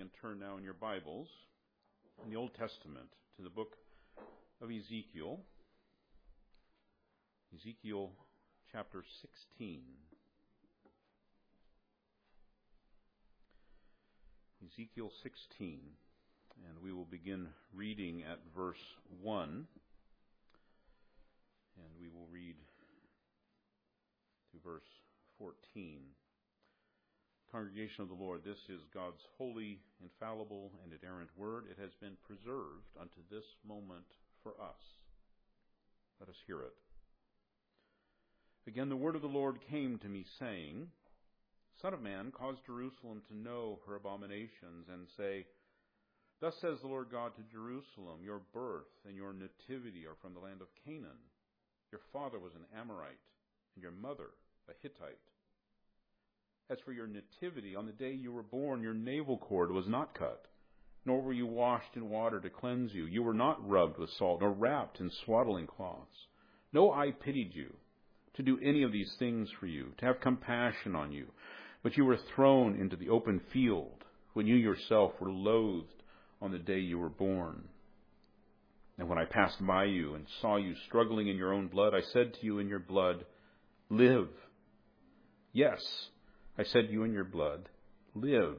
and turn now in your Bibles in the Old Testament to the book of Ezekiel. Ezekiel chapter 16. Ezekiel 16. And we will begin reading at verse 1. And we will read to verse 14. Congregation of the Lord, this is God's holy, infallible, and inerrant word. It has been preserved unto this moment for us. Let us hear it. Again, the word of the Lord came to me, saying, Son of man, cause Jerusalem to know her abominations, and say, Thus says the Lord God to Jerusalem, Your birth and your nativity are from the land of Canaan. Your father was an Amorite, and your mother a Hittite. As for your nativity, on the day you were born, your navel cord was not cut, nor were you washed in water to cleanse you. You were not rubbed with salt, nor wrapped in swaddling cloths. No eye pitied you to do any of these things for you, to have compassion on you. But you were thrown into the open field when you yourself were loathed on the day you were born. And when I passed by you and saw you struggling in your own blood, I said to you in your blood, Live. Yes, I said to you in your blood, Live.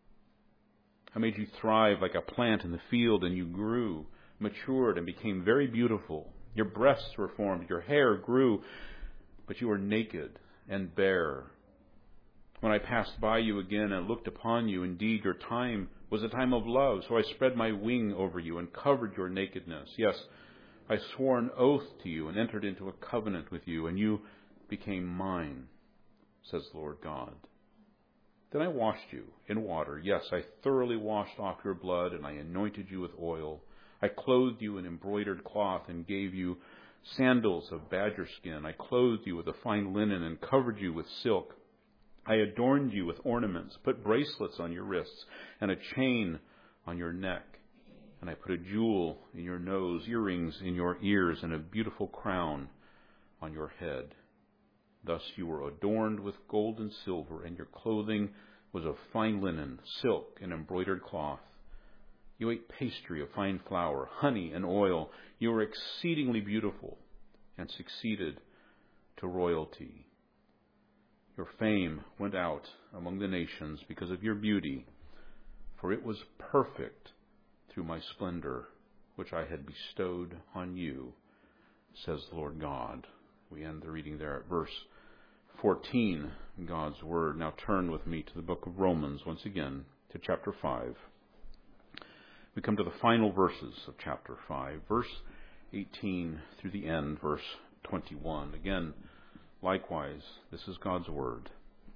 I made you thrive like a plant in the field, and you grew, matured, and became very beautiful. Your breasts were formed, your hair grew, but you were naked and bare. When I passed by you again and looked upon you, indeed your time was a time of love, so I spread my wing over you and covered your nakedness. Yes, I swore an oath to you and entered into a covenant with you, and you became mine, says the Lord God. Then I washed you in water. Yes, I thoroughly washed off your blood, and I anointed you with oil. I clothed you in embroidered cloth and gave you sandals of badger skin. I clothed you with a fine linen and covered you with silk. I adorned you with ornaments, put bracelets on your wrists, and a chain on your neck. And I put a jewel in your nose, earrings in your ears, and a beautiful crown on your head. Thus you were adorned with gold and silver, and your clothing was of fine linen, silk, and embroidered cloth. You ate pastry of fine flour, honey, and oil. You were exceedingly beautiful and succeeded to royalty. Your fame went out among the nations because of your beauty, for it was perfect through my splendor, which I had bestowed on you, says the Lord God. We end the reading there at verse 14, God's Word. Now turn with me to the book of Romans once again, to chapter 5. We come to the final verses of chapter 5, verse 18 through the end, verse 21. Again, likewise, this is God's Word.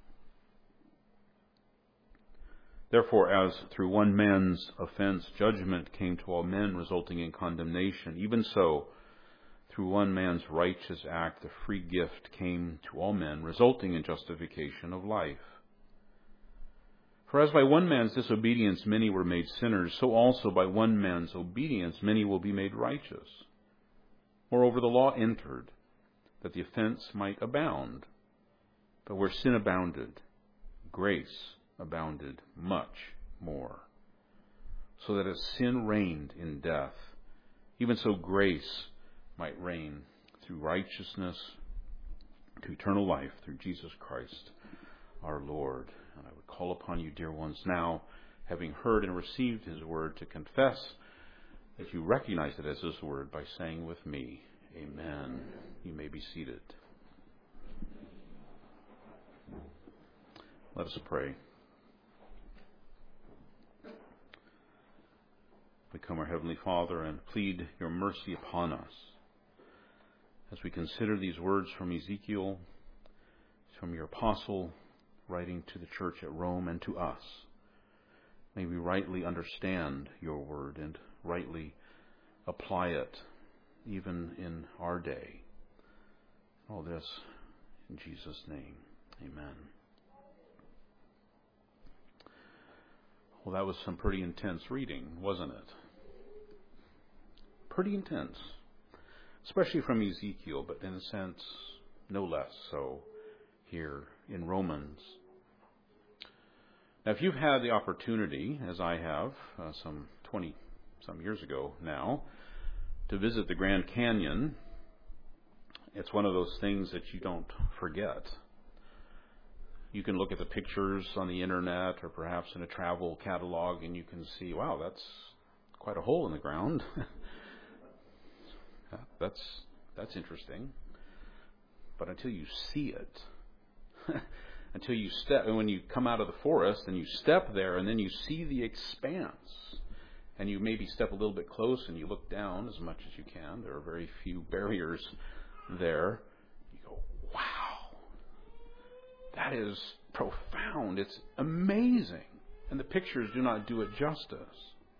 Therefore, as through one man's offense judgment came to all men, resulting in condemnation, even so, through one man's righteous act, the free gift came to all men, resulting in justification of life. For as by one man's disobedience many were made sinners, so also by one man's obedience many will be made righteous. Moreover, the law entered, that the offense might abound. But where sin abounded, grace abounded much more. So that as sin reigned in death, even so grace might reign through righteousness to eternal life through Jesus Christ our Lord. And I would call upon you, dear ones, now, having heard and received his word, to confess that you recognize it as his word by saying with me, Amen. You may be seated. Let us pray. We come, our Heavenly Father, and plead your mercy upon us as we consider these words from Ezekiel, from your apostle writing to the church at Rome and to us. May we rightly understand your word and rightly apply it even in our day. All this in Jesus' name. Amen. Well, that was some pretty intense reading, wasn't it? Pretty intense. Especially from Ezekiel, but in a sense, no less so here in Romans. Now, if you've had the opportunity, as I have, some 20-some years ago now, to visit the Grand Canyon, it's one of those things that you don't forget. You can look at the pictures on the internet or perhaps in a travel catalog and you can see, wow, that's quite a hole in the ground. That's interesting. But until you see it, until you step, and when you come out of the forest and you step there and then you see the expanse, and you maybe step a little bit close and you look down as much as you can. There are very few barriers there. You go, wow, that is profound. It's amazing. And the pictures do not do it justice.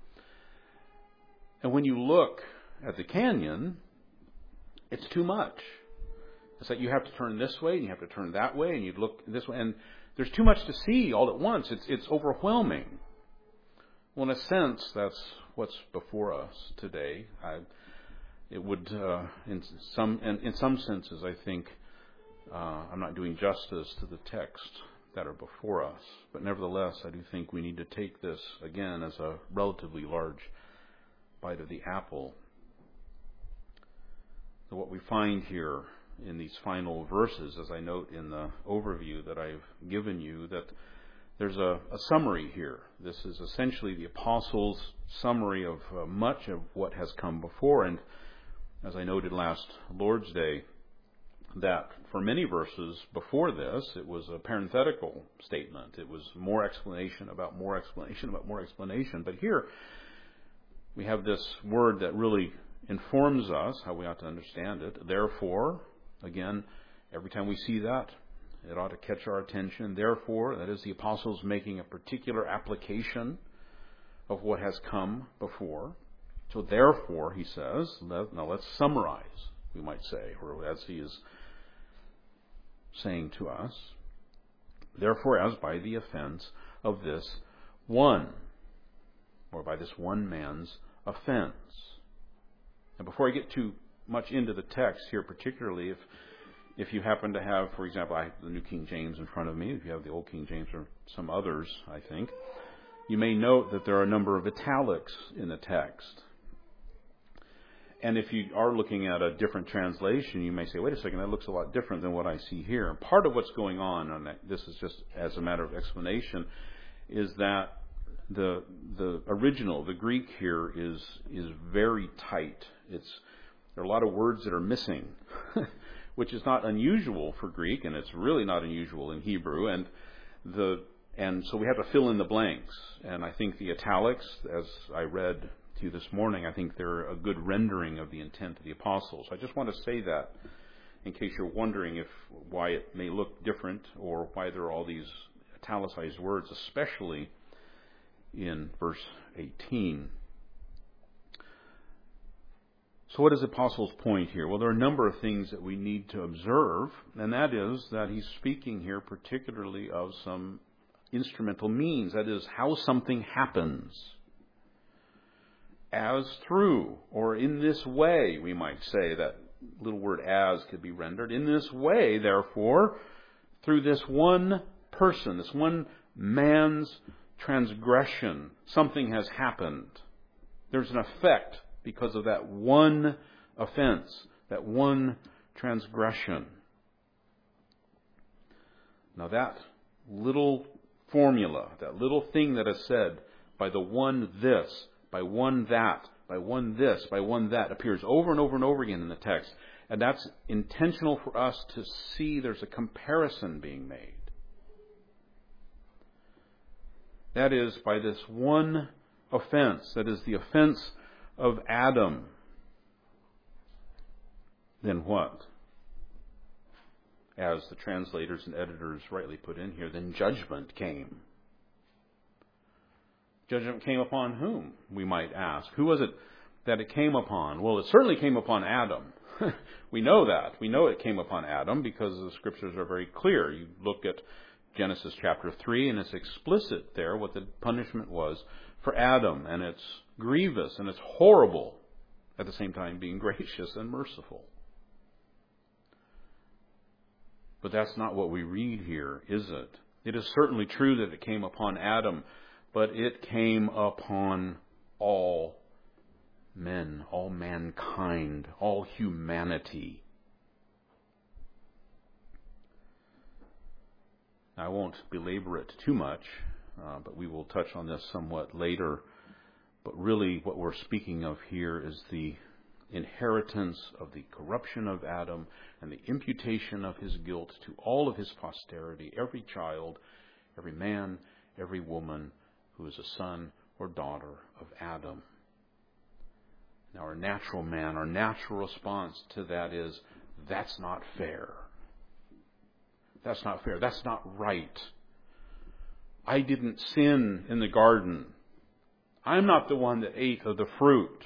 And when you look at the canyon, it's too much. It's like you have to turn this way and you have to turn that way and you look this way. And there's too much to see all at once. It's overwhelming. Well, in a sense, that's what's before us today. It would, in some senses, I think, I'm not doing justice to the text that are before us. But nevertheless, I do think we need to take this, again, as a relatively large bite of the apple. So what we find here in these final verses, as I note in the overview that I've given you, that there's a summary here. This is essentially the apostles' summary of much of what has come before. And as I noted last Lord's Day, that for many verses before this, it was a parenthetical statement. It was more explanation about more explanation about more explanation. But here we have this word that really informs us how we ought to understand it. Therefore, again, every time we see that, it ought to catch our attention. Therefore, that is the apostles making a particular application of what has come before. So therefore, he says, now let's summarize, we might say, or as he is saying to us. Therefore, as by the offense of this one, or by this one man's offense. And before I get too much into the text here, particularly if you happen to have, for example, I have the New King James in front of me. If you have the Old King James or some others, I think, you may note that there are a number of italics in the text. And if you are looking at a different translation, you may say, wait a second, that looks a lot different than what I see here. And part of what's going on this is just as a matter of explanation, is that the original, the Greek here is very tight. There are a lot of words that are missing, which is not unusual for Greek, and it's really not unusual in Hebrew. And so we have to fill in the blanks. And I think the italics, as I read to you this morning, I think they're a good rendering of the intent of the apostles. I just want to say that in case you're wondering why it may look different or why there are all these italicized words, especially in verse 18. So what is the apostle's point here? Well, there are a number of things that we need to observe, and that is that he's speaking here particularly of some instrumental means. That is, how something happens. As through, or in this way, we might say. That little word as could be rendered. In this way, therefore, through this one person, this one man's transgression, something has happened. There's an effect because of that one offense, that one transgression. Now that little formula, that little thing that is said, by the one this, by one that, by one this, by one that, appears over and over and over again in the text. And that's intentional for us to see there's a comparison being made. That is, by this one offense, that is the offense of Adam. Then what? As the translators and editors rightly put in here, then judgment came. Judgment came upon whom, we might ask? Who was it that it came upon? Well, it certainly came upon Adam. We know that. We know it came upon Adam because the Scriptures are very clear. You look at Genesis chapter 3, and it's explicit there what the punishment was for Adam. And it's grievous and it's horrible, at the same time being gracious and merciful. But that's not what we read here, is it? It is certainly true that it came upon Adam, but it came upon all men, all mankind, all humanity. I won't belabor it too much, but we will touch on this somewhat later. But really what we're speaking of here is the inheritance of the corruption of Adam and the imputation of his guilt to all of his posterity, every child, every man, every woman who is a son or daughter of Adam. Now our natural man, our natural response to that is, that's not fair. That's not fair. That's not right. I didn't sin in the garden. I'm not the one that ate of the fruit.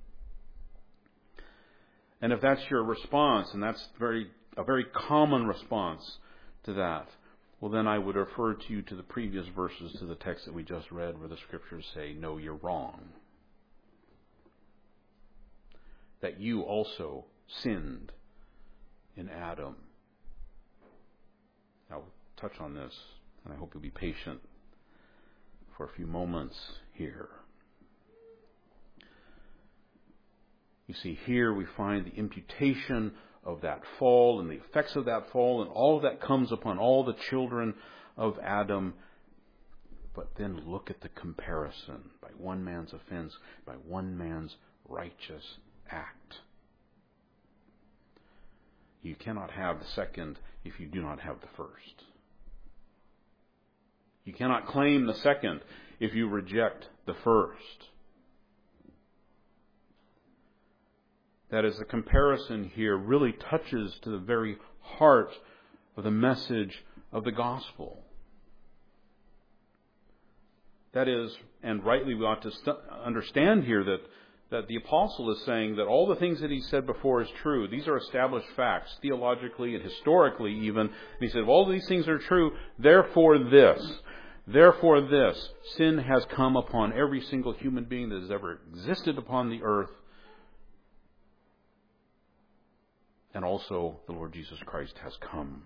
And if that's your response, and that's a very common response to that, well, then I would refer to you to the previous verses to the text that we just read, where the Scriptures say, no, you're wrong. That you also sinned in Adam. I'll touch on this, and I hope you'll be patient for a few moments here. You see, here we find the imputation of that fall and the effects of that fall, and all of that comes upon all the children of Adam. But then look at the comparison. By one man's offense, by one man's righteous act. You cannot have the second if you do not have the first. You cannot claim the second if you reject the first. That is, the comparison here really touches to the very heart of the message of the gospel. That is, and rightly we ought to understand here that the apostle is saying that all the things that he said before is true. These are established facts, theologically and historically even. And he said, if all these things are true, therefore this, sin has come upon every single human being that has ever existed upon the earth. And also the Lord Jesus Christ has come.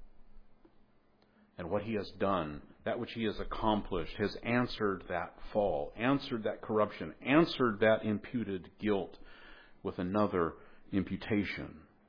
And what he has done, that which he has accomplished, has answered that fall, answered that corruption, answered that imputed guilt with another imputation.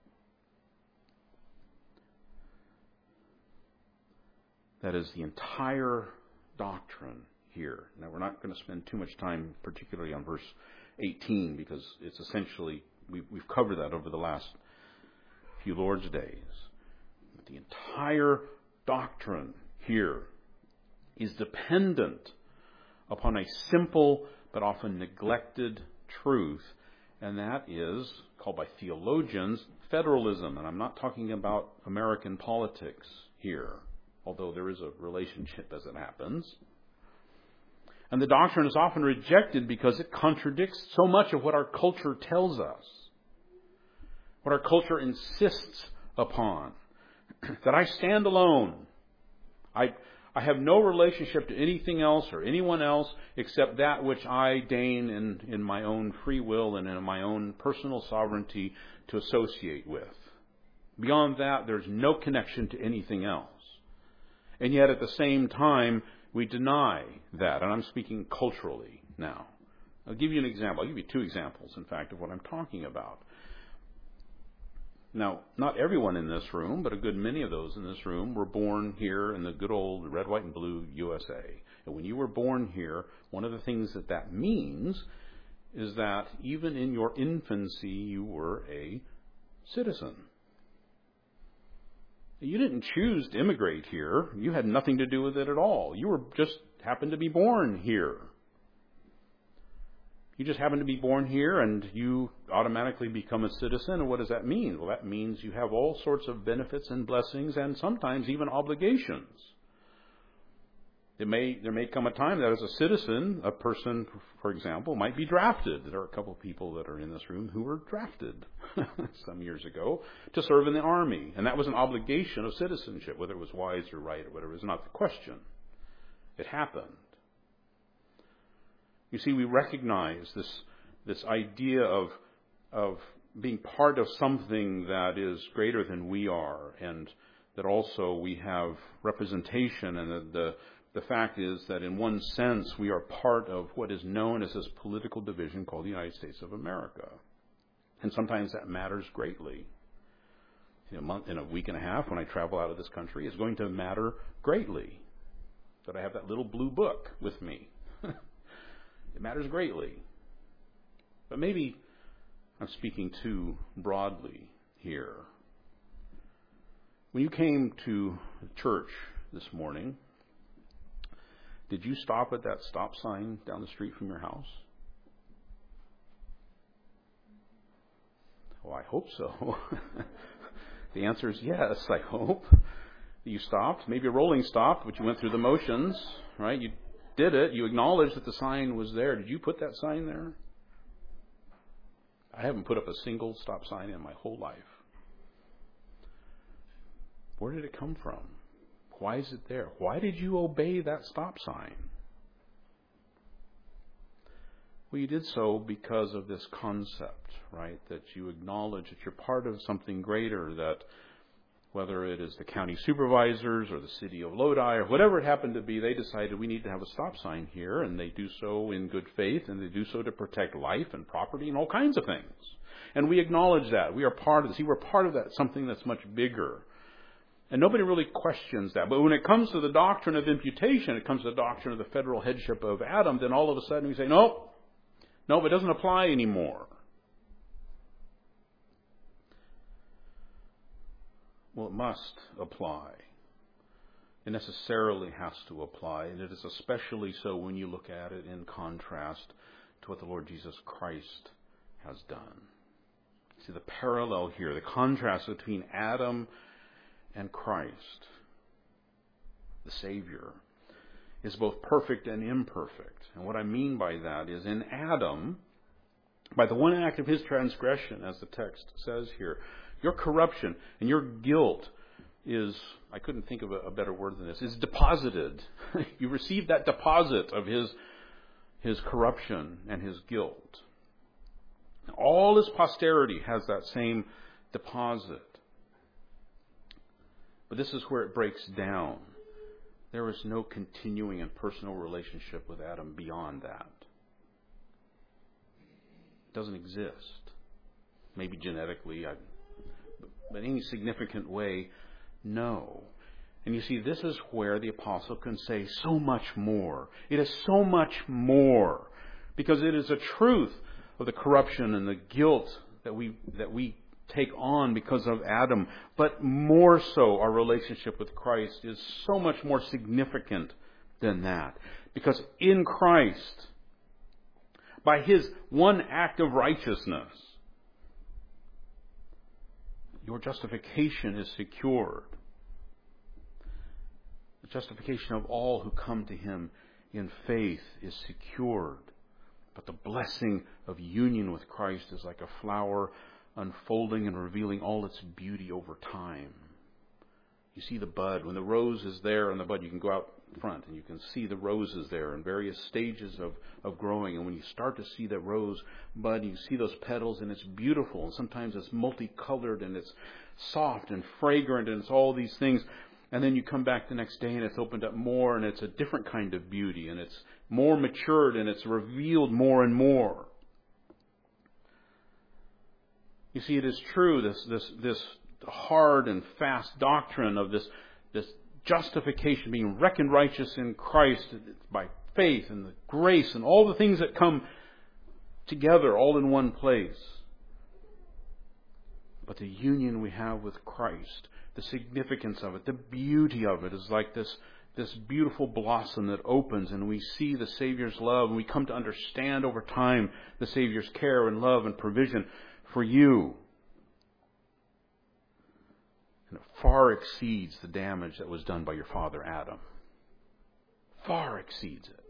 That is the entire doctrine here. Now, we're not going to spend too much time particularly on verse 18 because it's essentially, we've covered that over the last few Lord's days. The entire doctrine here is dependent upon a simple but often neglected truth, and that is called by theologians federalism. And I'm not talking about American politics here, although there is a relationship as it happens. And the doctrine is often rejected because it contradicts so much of what our culture tells us, what our culture insists upon. That I stand alone. I have no relationship to anything else or anyone else except that which I deign in my own free will and in my own personal sovereignty to associate with. Beyond that, there's no connection to anything else. And yet at the same time, we deny that. And I'm speaking culturally now. I'll give you an example. I'll give you two examples, in fact, of what I'm talking about. Now, not everyone in this room, but a good many of those in this room were born here in the good old red, white, and blue USA. And when you were born here, one of the things that means is that even in your infancy, you were a citizen. You didn't choose to immigrate here. You had nothing to do with it at all. You were just happened to be born here. You just happen to be born here and you automatically become a citizen. And what does that mean? Well, that means you have all sorts of benefits and blessings and sometimes even obligations. There may come a time that as a citizen, a person, for example, might be drafted. There are a couple of people that are in this room who were drafted some years ago to serve in the army. And that was an obligation of citizenship, whether it was wise or right or whatever is not the question. It happened. You see, we recognize this idea of being part of something that is greater than we are, and that also we have representation, and the fact is that in one sense we are part of what is known as this political division called the United States of America. And sometimes that matters greatly. In a week and a half when I travel out of this country, it's going to matter greatly that I have that little blue book with me. It matters greatly. But maybe I'm speaking too broadly here. When you came to church this morning, did you stop at that stop sign down the street from your house? Oh, I hope so. The answer is yes, I hope. You stopped. Maybe a rolling stop, but you went through the motions, right? You did it. You acknowledged that the sign was there. Did you put that sign there? I haven't put up a single stop sign in my whole life. Where did it come from? Why is it there? Why did you obey that stop sign? Well, you did so because of this concept, right? That you acknowledge that you're part of something greater, that whether it is the county supervisors or the city of Lodi or whatever it happened to be, they decided we need to have a stop sign here, and they do so in good faith, and they do so to protect life and property and all kinds of things. And we acknowledge that. We are part of this. See, we're part of that, something that's much bigger. And nobody really questions that. But when it comes to the doctrine of imputation, it comes to the doctrine of the federal headship of Adam, then all of a sudden we say, no, it doesn't apply anymore. Well, it must apply. It necessarily has to apply, and it is especially so when you look at it in contrast to what the Lord Jesus Christ has done. See the parallel here, the contrast between Adam and Christ, the Savior, is both perfect and imperfect. And what I mean by that is in Adam, by the one act of his transgression, as the text says here, your corruption and your guilt is, I couldn't think of a better word than this, is deposited. You receive that deposit of his corruption and his guilt. All his posterity has that same deposit. But this is where it breaks down. There is no continuing and personal relationship with Adam beyond that. It doesn't exist. Maybe genetically, but in any significant way, no. And you see, this is where the apostle can say so much more. It is so much more. Because it is a truth of the corruption and the guilt that we take on because of Adam. But more so, our relationship with Christ is so much more significant than that. Because in Christ, by his one act of righteousness, your justification is secured. The justification of all who come to him in faith is secured. But the blessing of union with Christ is like a flower unfolding and revealing all its beauty over time. You see the bud. When the rose is there on the bud, you can go out front and you can see the roses there in various stages of growing. And when you start to see that rose bud, you see those petals, and it's beautiful. And sometimes it's multicolored, and it's soft and fragrant, and it's all these things. And then you come back the next day and it's opened up more, and it's a different kind of beauty, and it's more matured, and it's revealed more and more. You see, it is true, this hard and fast doctrine of this justification, being reckoned righteous in Christ by faith and the grace and all the things that come together all in one place. But the union we have with Christ, the significance of it, the beauty of it is like this beautiful blossom that opens, and we see the Savior's love, and we come to understand over time the Savior's care and love and provision for you. And it far exceeds the damage that was done by your father Adam. Far exceeds it.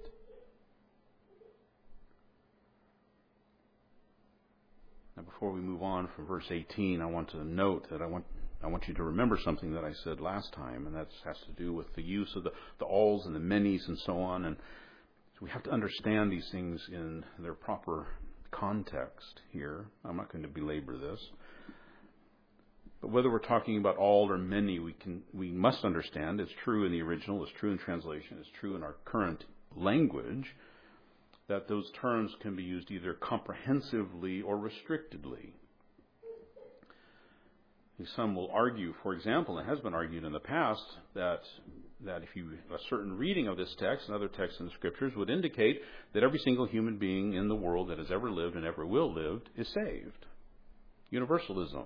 Now, before we move on from verse 18, I want to note that I want you to remember something that I said last time, and that has to do with the use of the alls and the manys and so on. And so we have to understand these things in their proper context here. I'm not going to belabor this. But whether we're talking about all or many, we must understand it's true in the original, it's true in translation, it's true in our current language, that those terms can be used either comprehensively or restrictedly. Some will argue, for example, and it has been argued in the past, that a certain reading of this text and other texts in the Scriptures would indicate that every single human being in the world that has ever lived and ever will live is saved. Universalism.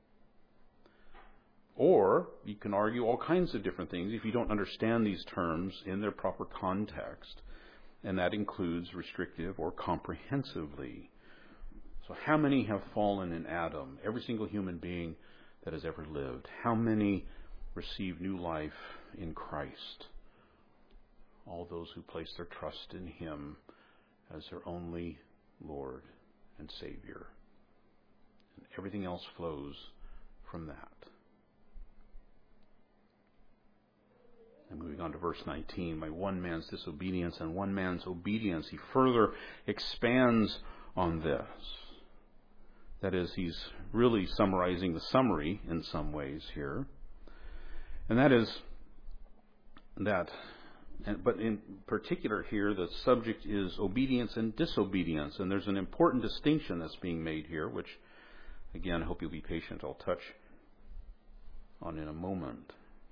Or you can argue all kinds of different things if you don't understand these terms in their proper context, and that includes restrictive or comprehensively. So how many have fallen in Adam? Every single human being that has ever lived. How many receive new life in Christ? All those who place their trust in Him as their only Lord and Savior. And everything else flows from that. And moving on to verse 19, by one man's disobedience and one man's obedience, he further expands on this. That is, he's really summarizing the summary in some ways here. And that is that, but in particular here, the subject is obedience and disobedience. And there's an important distinction that's being made here, which, again, I hope you'll be patient. I'll touch on in a moment.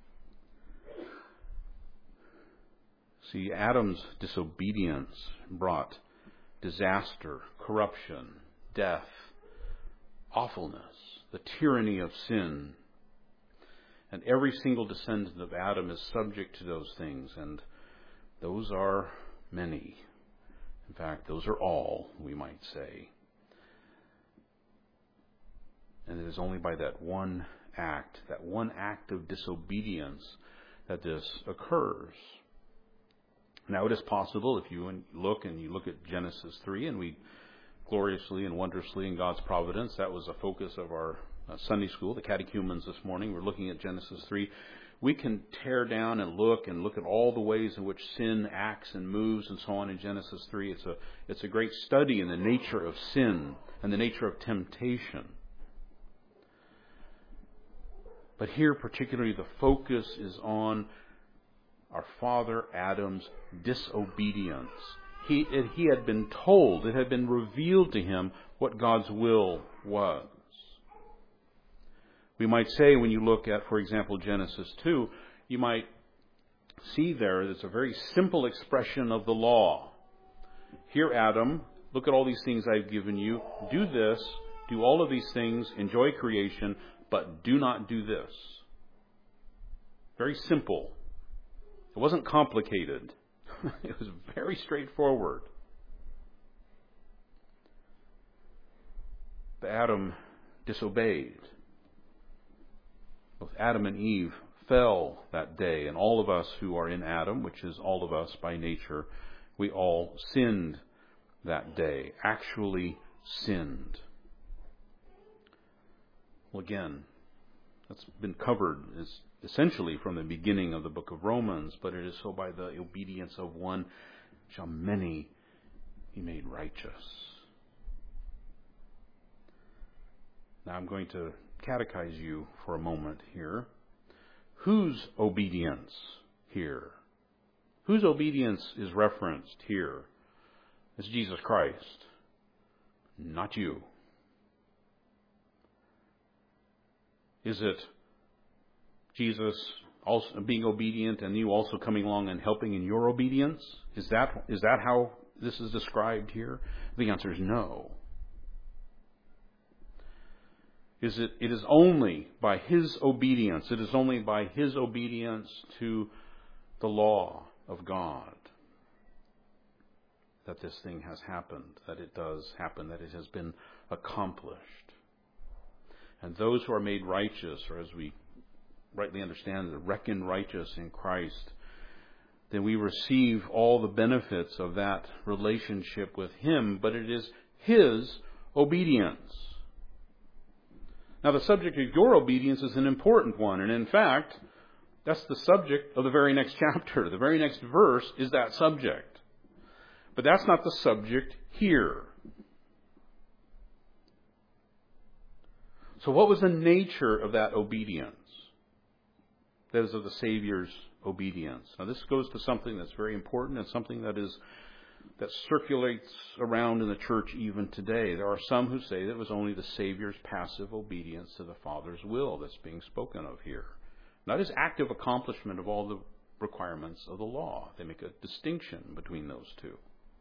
See, Adam's disobedience brought disaster, corruption, death, awfulness, the tyranny of sin. And every single descendant of Adam is subject to those things, and those are many. In fact, those are all, we might say. And it is only by that one act of disobedience, that this occurs. Now, it is possible, if you look at Genesis 3, and we gloriously and wondrously in God's providence, that was a focus of our Sunday school, the catechumens this morning. We're looking at Genesis 3. We can tear down and look at all the ways in which sin acts and moves and so on in Genesis 3. It's a great study in the nature of sin and the nature of temptation. But here particularly the focus is on our father Adam's disobedience. He had been told, it had been revealed to him what God's will was. We might say, when you look at, for example, Genesis 2, you might see there's a very simple expression of the law. Here, Adam, look at all these things I've given you. Do this, do all of these things, enjoy creation, but do not do this. Very simple. It wasn't complicated. It was very straightforward. But Adam disobeyed. Both Adam and Eve fell that day, and all of us who are in Adam, which is all of us by nature, we all sinned that day, actually sinned. Well, again, that's been covered essentially from the beginning of the book of Romans, but it is so by the obedience of one shall many be made righteous. Now I'm going to catechize you for a moment here. Whose obedience here? Whose obedience is referenced here? It's Jesus Christ, not you. Is it Jesus also being obedient and you also coming along and helping in your obedience? Is that how this is described here? The answer is no. It is only by His obedience. It is only by His obedience to the law of God that this thing has happened, that it does happen, that it has been accomplished. And those who are made righteous, or as we rightly understand, reckoned righteous in Christ, then we receive all the benefits of that relationship with Him, but it is His obedience. Now, the subject of your obedience is an important one, and in fact, that's the subject of the very next chapter. The very next verse is that subject. But that's not the subject here. So what was the nature of that obedience? That is, of the Savior's obedience. Now this goes to something that's very important and something that circulates around in the church even today. There are some who say that it was only the Savior's passive obedience to the Father's will that's being spoken of here. Not his active accomplishment of all the requirements of the law. They make a distinction between those two.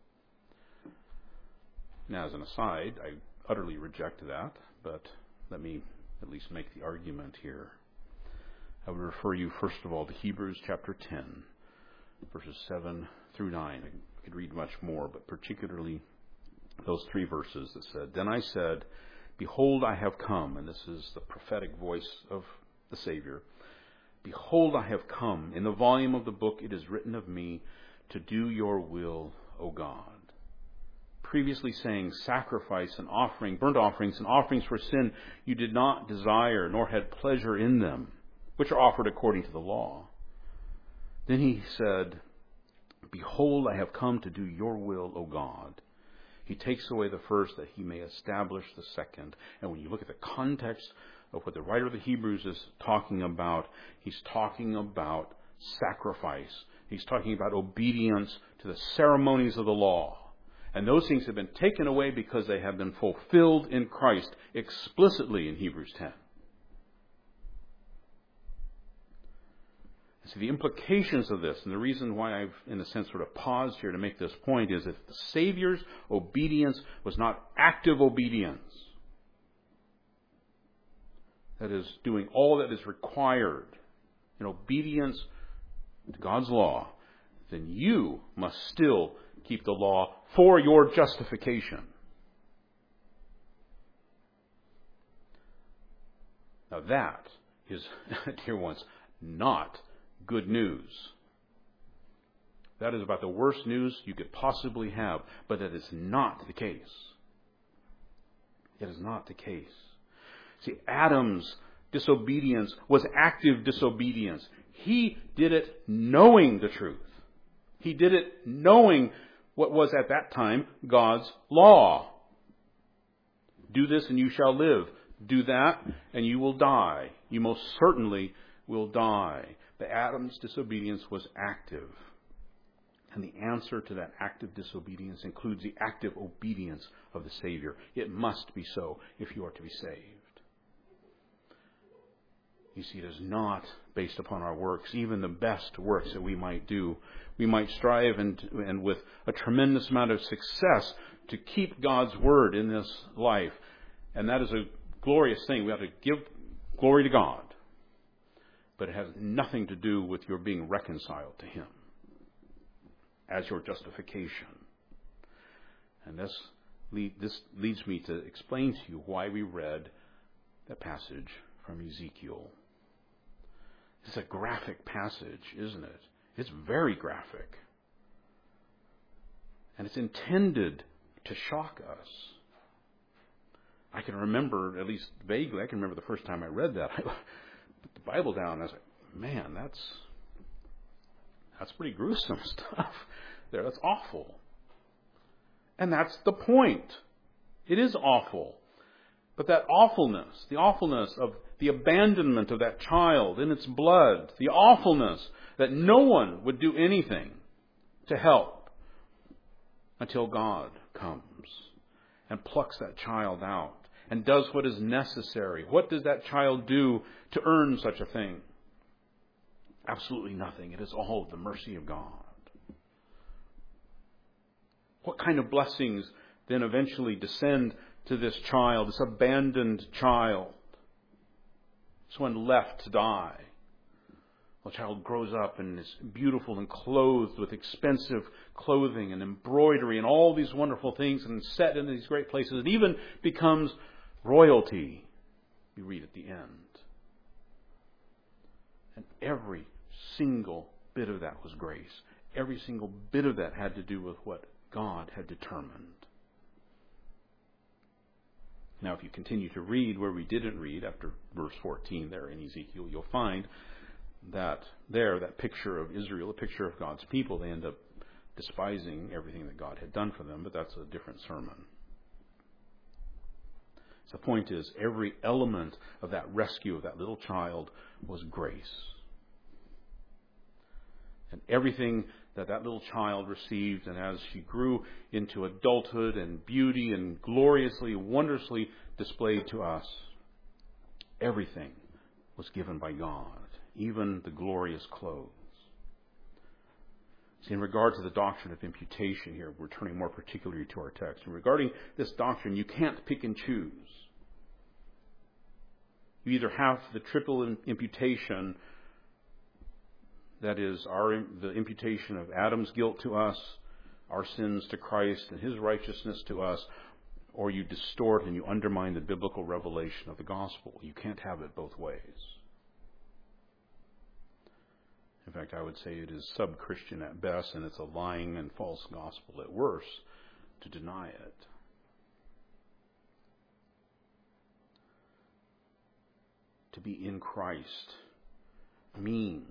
Now, as an aside, I utterly reject that, but let me at least make the argument here. I would refer you, first of all, to Hebrews chapter 10, verses 7 through 9. I could read much more, but particularly those 3 verses that said, "Then I said, Behold, I have come," and this is the prophetic voice of the Savior, "Behold, I have come. In the volume of the book it is written of me to do your will, O God." Previously saying, sacrifice and offering, burnt offerings and offerings for sin, you did not desire, nor had pleasure in them, which are offered according to the law. Then he said, "Behold, I have come to do your will, O God." He takes away the first that he may establish the second. And when you look at the context of what the writer of the Hebrews is talking about, he's talking about sacrifice. He's talking about obedience to the ceremonies of the law. And those things have been taken away because they have been fulfilled in Christ explicitly in Hebrews 10. So the implications of this, and the reason why I've, in a sense, sort of paused here to make this point, is that the Savior's obedience was not active obedience. That is, doing all that is required in obedience to God's law, then you must still keep the law for your justification. Now that is, dear ones, not good news. That is about the worst news you could possibly have, but that is not the case. It is not the case. See, Adam's disobedience was active disobedience. He did it knowing the truth. He did it knowing what was at that time God's law. Do this and you shall live. Do that and you will die. You most certainly will die. But Adam's disobedience was active. And the answer to that active disobedience includes the active obedience of the Savior. It must be so if you are to be saved. You see, it is not based upon our works, even the best works that we might do. We might strive and with a tremendous amount of success to keep God's word in this life. And that is a glorious thing. We have to give glory to God. But it has nothing to do with your being reconciled to Him as your justification. And this leads me to explain to you why we read that passage from Ezekiel. It's a graphic passage, isn't it? It's very graphic. And it's intended to shock us. I can remember, at least vaguely, I can remember the first time I read that. I put the Bible down and I was like, man, that's pretty gruesome stuff there. That's awful. And that's the point. It is awful. But that awfulness, the awfulness of the abandonment of that child in its blood, the awfulness that no one would do anything to help until God comes and plucks that child out and does what is necessary. What does that child do to earn such a thing? Absolutely nothing. It is all the mercy of God. What kind of blessings then eventually descend to this child, this abandoned child, this one left to die? The child grows up and is beautiful and clothed with expensive clothing and embroidery and all these wonderful things and set in these great places. It even becomes royalty, we read at the end. And every single bit of that was grace. Every single bit of that had to do with what God had determined. Now, if you continue to read where we didn't read, after verse 14 there in Ezekiel, you'll find that there, that picture of Israel, a picture of God's people, they end up despising everything that God had done for them, but that's a different sermon. The point is, every element of that rescue of that little child was grace. And everything that little child received, and as she grew into adulthood and beauty and gloriously, wondrously displayed to us, everything was given by God, even the glorious clothes. See, in regard to the doctrine of imputation here, we're turning more particularly to our text. And regarding this doctrine, you can't pick and choose. You either have the triple imputation, that is, the imputation of Adam's guilt to us, our sins to Christ, and His righteousness to us, or you distort and you undermine the biblical revelation of the gospel. You can't have it both ways. In fact, I would say it is sub-Christian at best, and it's a lying and false gospel at worst to deny it. To be in Christ means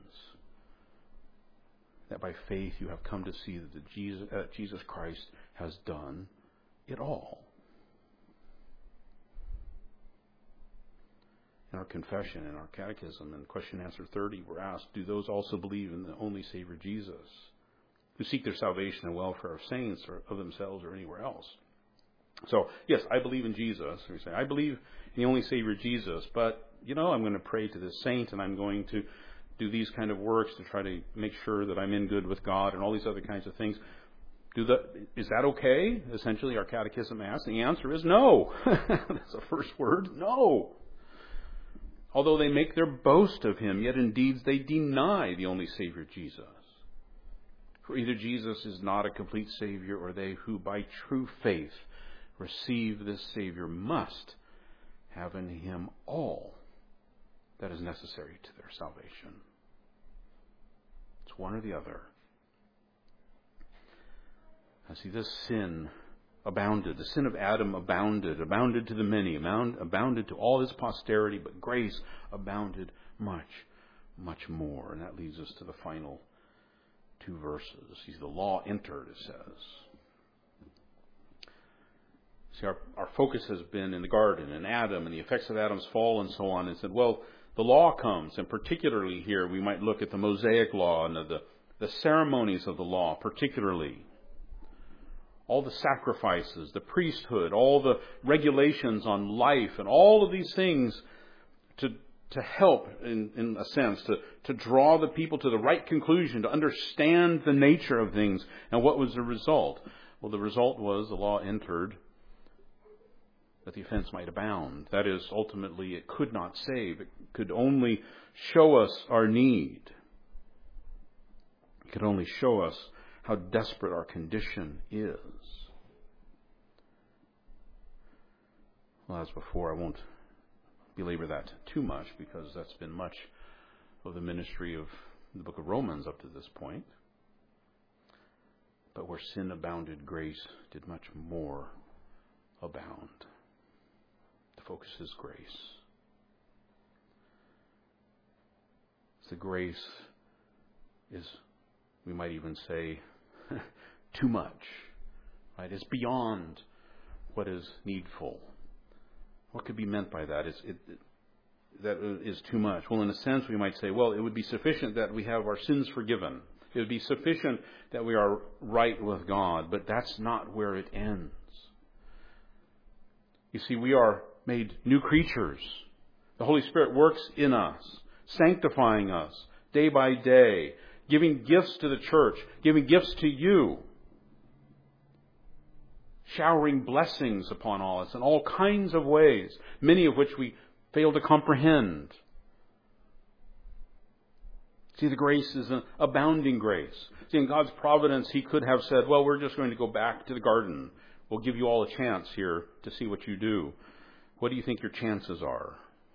that by faith you have come to see that Jesus Christ has done it all. In our confession, in our catechism, in question answer 30, we're asked, do those also believe in the only Savior Jesus, who seek their salvation and welfare of saints or of themselves or anywhere else? So, yes, I believe in Jesus. We say, I believe in the only Savior Jesus, but, I'm going to pray to this saint, and I'm going to do these kind of works to try to make sure that I'm in good with God and all these other kinds of things. Is that okay? Essentially, our catechism asks. And the answer is no. That's the first word. No. Although they make their boast of Him, yet in deeds they deny the only Savior Jesus. For either Jesus is not a complete Savior, or they who by true faith receive this Savior must have in Him all that is necessary to their salvation. It's one or the other. Now see, this sin abounded. The sin of Adam abounded to the many, abounded to all his posterity, but grace abounded much, much more. And that leads us to the final two verses. See, the law entered, it says. See, our focus has been in the garden and Adam and the effects of Adam's fall and so on, and said, well, the law comes, and particularly here we might look at the Mosaic law and the ceremonies of the law, particularly. All the sacrifices, the priesthood, all the regulations on life, and all of these things to help, in a sense, to draw the people to the right conclusion, to understand the nature of things. And what was the result? Well, the result was the law entered that the offense might abound. That is, ultimately, it could not save. It could only show us our need. It could only show us how desperate our condition is. Well, as before, I won't belabor that too much, because that's been much of the ministry of the book of Romans up to this point. But where sin abounded, grace did much more abound. The focus is grace. The grace is, we might even say, too much. Right? It's beyond what is needful. What could be meant by that? That is too much. Well, in a sense, we might say, well, it would be sufficient that we have our sins forgiven. It would be sufficient that we are right with God. But that's not where it ends. You see, we are made new creatures. The Holy Spirit works in us, sanctifying us day by day, giving gifts to the church, giving gifts to you, showering blessings upon all us in all kinds of ways, many of which we fail to comprehend. See, the grace is an abounding grace. See, in God's providence, He could have said, well, we're just going to go back to the garden. We'll give you all a chance here to see what you do. What do you think your chances are?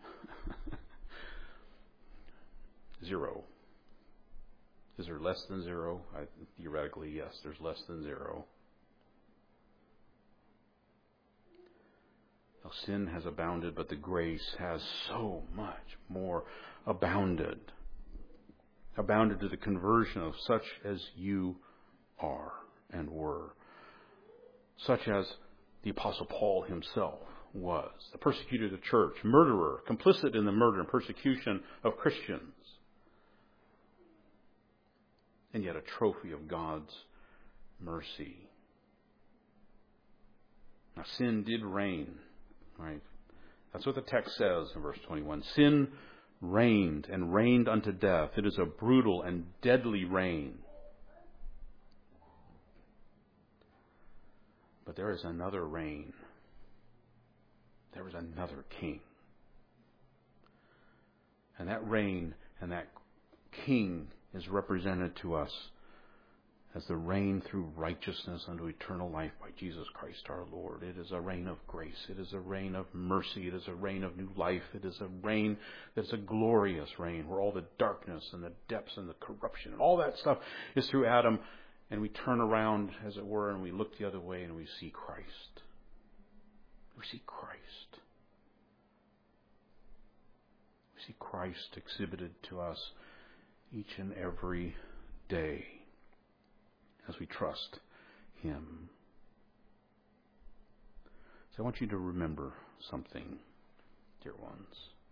0. Is there less than 0? Theoretically, yes, there's less than 0. Now, sin has abounded, but the grace has so much more abounded. Abounded to the conversion of such as you are and were. Such as the Apostle Paul himself was. The persecutor of the church, murderer, complicit in the murder and persecution of Christians. And yet a trophy of God's mercy. Now sin did reign, right? That's what the text says in verse 21. Sin reigned and reigned unto death. It is a brutal and deadly reign. But there is another reign. There is another king. And that reign and that king is represented to us as the reign through righteousness unto eternal life by Jesus Christ our Lord. It is a reign of grace. It is a reign of mercy. It is a reign of new life. It is a reign that's a glorious reign where all the darkness and the depths and the corruption and all that stuff is through Adam. And we turn around, as it were, and we look the other way and we see Christ. We see Christ. We see Christ exhibited to us each and every day as we trust Him. So I want you to remember something, dear ones.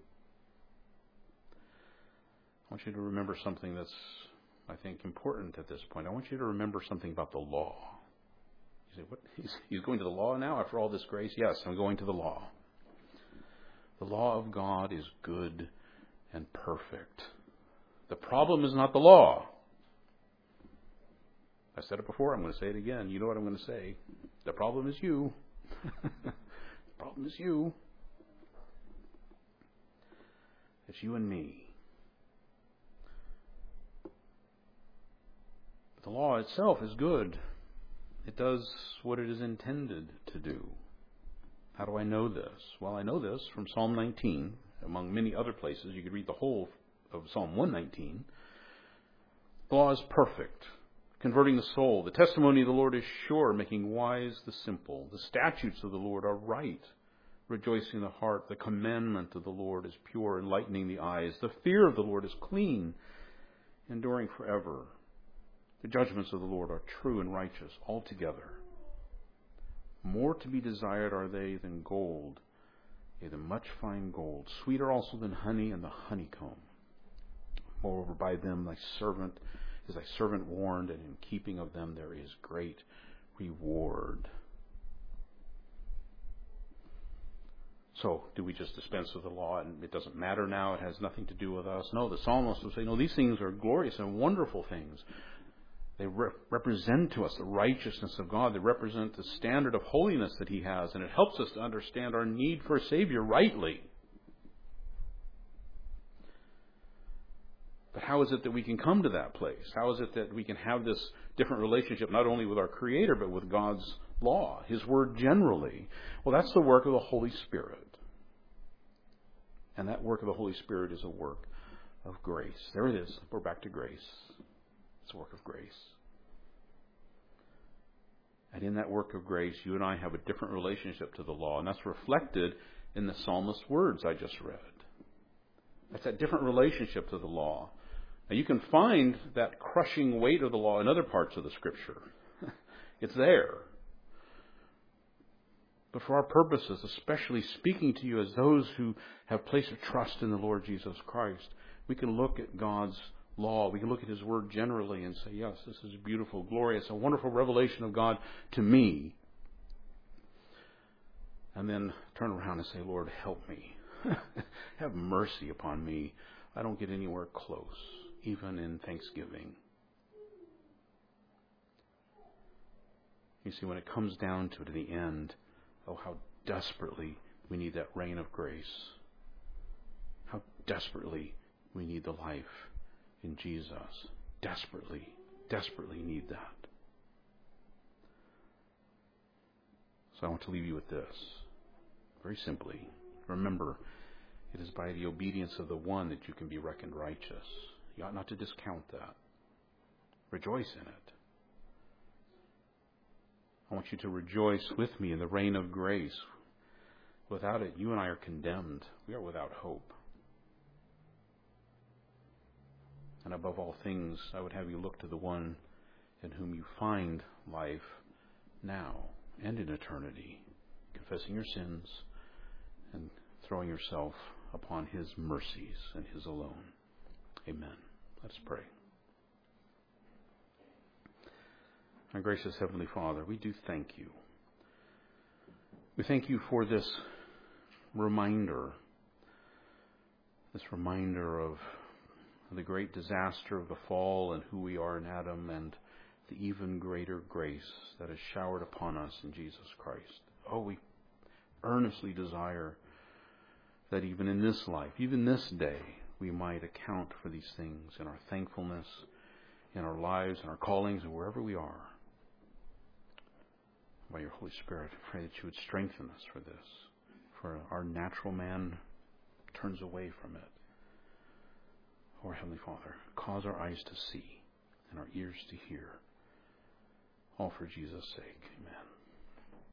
I want you to remember something that's, I think, important at this point. I want you to remember something about the law. You say, what? He's going to the law now after all this grace? Yes, I'm going to the law. The law of God is good and perfect. The problem is not the law. I said it before, I'm going to say it again. You know what I'm going to say. The problem is you. The problem is you. It's you and me. But the law itself is good. It does what it is intended to do. How do I know this? Well, I know this from Psalm 19. Among many other places, you could read the whole of Psalm 119. The law is perfect, converting the soul. The testimony of the Lord is sure, making wise the simple. The statutes of the Lord are right, rejoicing the heart. The commandment of the Lord is pure, enlightening the eyes. The fear of the Lord is clean, enduring forever. The judgments of the Lord are true and righteous altogether. More to be desired are they than gold, yea, than much fine gold. Sweeter also than honey and the honeycomb. Moreover, by them thy servant is thy servant warned, and in keeping of them there is great reward. So, do we just dispense with the law and it doesn't matter now, it has nothing to do with us? No, the psalmist will say, no, these things are glorious and wonderful things. They represent to us the righteousness of God. They represent the standard of holiness that He has, and it helps us to understand our need for a Savior rightly. But how is it that we can come to that place? How is it that we can have this different relationship, not only with our Creator, but with God's law, His Word generally? Well, that's the work of the Holy Spirit. And that work of the Holy Spirit is a work of grace. There it is. We're back to grace. It's a work of grace. And in that work of grace, you and I have a different relationship to the law, and that's reflected in the psalmist's words I just read. That's that different relationship to the law. Now, you can find that crushing weight of the law in other parts of the Scripture. It's there. But for our purposes, especially speaking to you as those who have placed a trust in the Lord Jesus Christ, we can look at God's law. We can look at His Word generally and say, yes, this is beautiful, glorious, a wonderful revelation of God to me. And then turn around and say, Lord, help me. Have mercy upon me. I don't get anywhere close, even in thanksgiving. You see, when it comes down to it in the end, oh, how desperately we need that reign of grace. How desperately we need the life in Jesus. Desperately, desperately need that. So I want to leave you with this. Very simply, remember, it is by the obedience of the one that you can be reckoned righteous. You ought not to discount that. Rejoice in it. I want you to rejoice with me in the reign of grace. Without it, you and I are condemned. We are without hope. And above all things, I would have you look to the one in whom you find life now and in eternity, confessing your sins, and throwing yourself upon His mercies and His alone. Amen. Let's pray. Our gracious Heavenly Father, we do thank you. We thank you for this reminder of the great disaster of the fall and who we are in Adam, and the even greater grace that is showered upon us in Jesus Christ. Oh, we earnestly desire that even in this life, even this day, we might account for these things in our thankfulness, in our lives, in our callings, and wherever we are. By your Holy Spirit, I pray that you would strengthen us for this, for our natural man turns away from it. Oh, Heavenly Father, cause our eyes to see and our ears to hear. All for Jesus' sake. Amen.